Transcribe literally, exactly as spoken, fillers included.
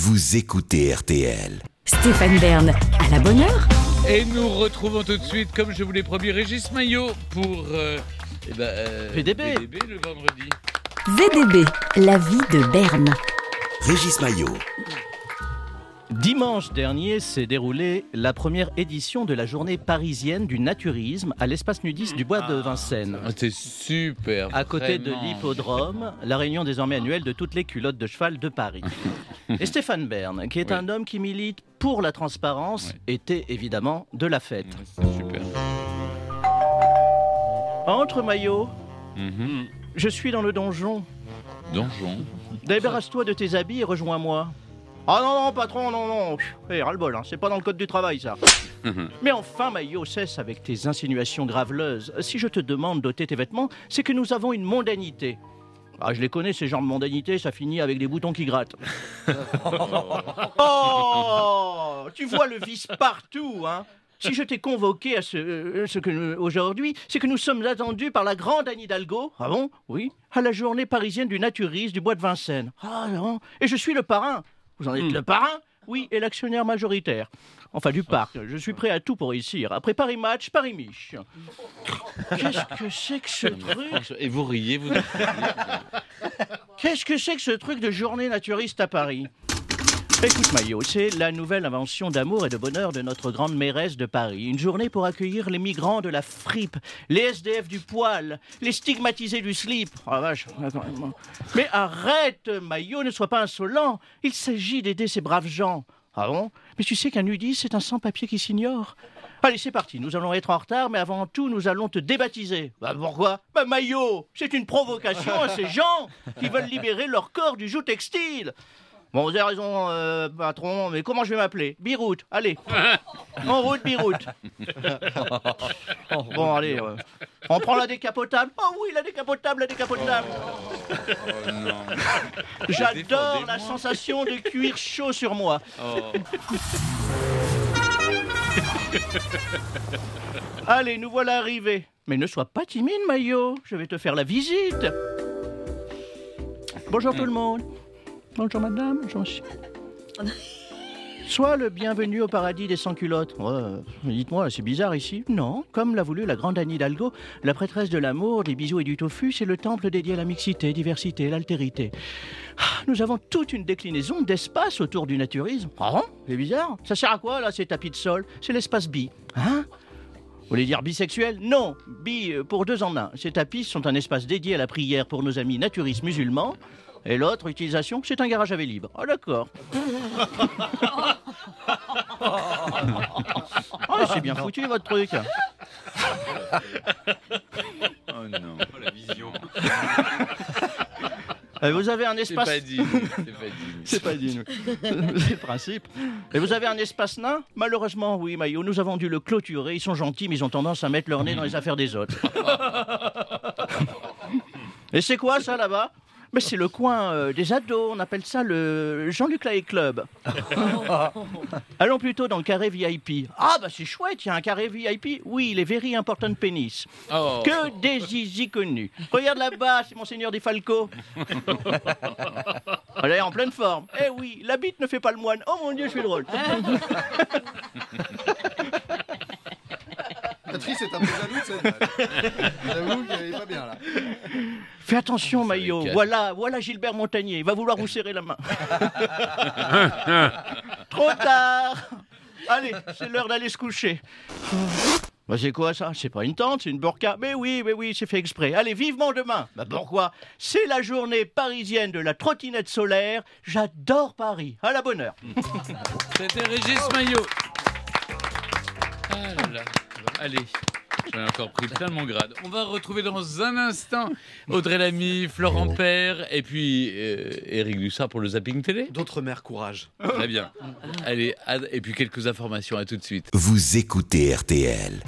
Vous écoutez R T L. Stéphane Bern, à la bonne heure. Et nous retrouvons tout de suite, comme je vous l'ai promis, Régis Maillot pour euh, eh ben, euh, V D B. V D B le vendredi. V D B, la vie de Berne. Régis Maillot. Dimanche dernier s'est déroulée la première édition de la journée parisienne du naturisme à l'espace nudiste du Bois de Vincennes. Ah, c'est super. À côté vraiment. de l'hippodrome, la réunion désormais annuelle de toutes les culottes de cheval de Paris. Et Stéphane Bern, qui est Oui. un homme qui milite pour la transparence, Oui. était évidemment de la fête. Ouais, c'est super. Entre Maillot, Mhm. je suis dans le donjon. Donjon. Débarrasse-toi de tes habits et rejoins-moi. Ah non, non, patron, non, non. Hé, ras-le-bol, hein, c'est pas dans le code du travail, ça. Mais enfin, Maillot, cesse avec tes insinuations graveleuses. Si je te demande d'ôter tes vêtements, c'est que nous avons une mondanité. Ah, je les connais, ces genres de mondanité, ça finit avec des boutons qui grattent. Oh, tu vois le vice partout, hein. Si je t'ai convoqué à ce, euh, ce que nous- aujourd'hui, c'est que nous sommes attendus par la grande Anne Hidalgo. Ah bon? Oui. À la journée parisienne du naturisme du Bois de Vincennes. Ah non. Et je suis le parrain. Vous en êtes le parrain? Oui, et l'actionnaire majoritaire. Enfin, du parc. Je suis prêt à tout pour réussir. Après Paris Match, Paris Mich. Qu'est-ce que c'est que ce truc? Et vous riez, vous. Qu'est-ce que c'est que ce truc de journée naturiste à Paris? Écoute Maillot, c'est la nouvelle invention d'amour et de bonheur de notre grande mairesse de Paris. Une journée pour accueillir les migrants de la fripe, les S D F du poil, les stigmatisés du slip. Ah vache. Mais arrête Maillot, ne sois pas insolent. Il s'agit d'aider ces braves gens. Ah bon? Mais tu sais qu'un nudiste, c'est un sans-papier qui s'ignore. Allez, c'est parti, nous allons être en retard, mais avant tout, nous allons te débaptiser. Bah pourquoi? Bah Maillot, c'est une provocation à ces gens qui veulent libérer leur corps du joug textile. Bon, vous avez raison, euh, patron, mais comment je vais m'appeler? Biroute, allez. En route, Biroute. Bon, allez, euh, on prend la décapotable. Oh oui, la décapotable, la décapotable. Oh non. J'adore la Défendez-moi. sensation de cuir chaud sur moi. Oh. Allez, nous voilà arrivés. Mais ne sois pas timide, Maillot, je vais te faire la visite. Bonjour tout le monde. Bonjour madame, bonjour monsieur. Sois le bienvenu au paradis des sans-culottes. Ouais, euh, dites-moi, c'est bizarre ici. Non, comme l'a voulu la grande Anne Hidalgo, la prêtresse de l'amour, des bisous et du tofu, c'est le temple dédié à la mixité, diversité, l'altérité. Ah, nous avons toute une déclinaison d'espace autour du naturisme. Ah bon? C'est bizarre. Ça sert à quoi, là, ces tapis de sol? C'est l'espace bi. Hein? Vous voulez dire bisexuel? Non, bi euh, pour deux en un. Ces tapis sont un espace dédié à la prière pour nos amis naturistes musulmans. Et l'autre utilisation, c'est un garage à vé libre. Ah d'accord. Ah, c'est bien foutu votre truc. Oh non. Oh, la vision. Et vous avez un C'est espace... pas digne. C'est pas digne. C'est pas digne. C'est le principe. Et vous avez un espace nain? Malheureusement, oui, Maillot. Nous avons dû le clôturer. Ils sont gentils, mais ils ont tendance à mettre leur nez dans les affaires des autres. Et c'est quoi ça là-bas? Mais c'est le coin euh, des ados. On appelle ça le Jean-Luc Lahaye Club. Allons plutôt dans le carré V I P. Ah bah c'est chouette, il y a un carré V I P. Oui, les very important penis. Oh. Que des zizi connus. Regarde là-bas, c'est Monseigneur des Falco. Elle est en pleine forme. Eh oui, la bite ne fait pas le moine. Oh mon Dieu, je suis drôle. Patrice est un peu jaloux de cette. J'avoue qu'il est pas bien là. Fais attention, Maillot. calme. Voilà, voilà Gilbert Montagnier. Il va vouloir vous serrer la main. Trop tard. Allez, c'est l'heure d'aller se coucher. Bah c'est quoi ça? C'est pas une tente, c'est une burqa. Mais oui, mais oui, c'est fait exprès. Allez, vivement demain. Bah pourquoi? C'est la journée parisienne de la trottinette solaire. J'adore Paris. À la bonne heure. C'était Régis Maillot. Ah là là. Allez. J'en ai encore pris plein de mon grade. On va retrouver dans un instant Audrey Lamy, Florent Père et puis euh, Éric Dussard pour le zapping télé. D'autres mères, courage. Très bien. Allez, à- et puis quelques informations. À tout de suite. Vous écoutez R T L.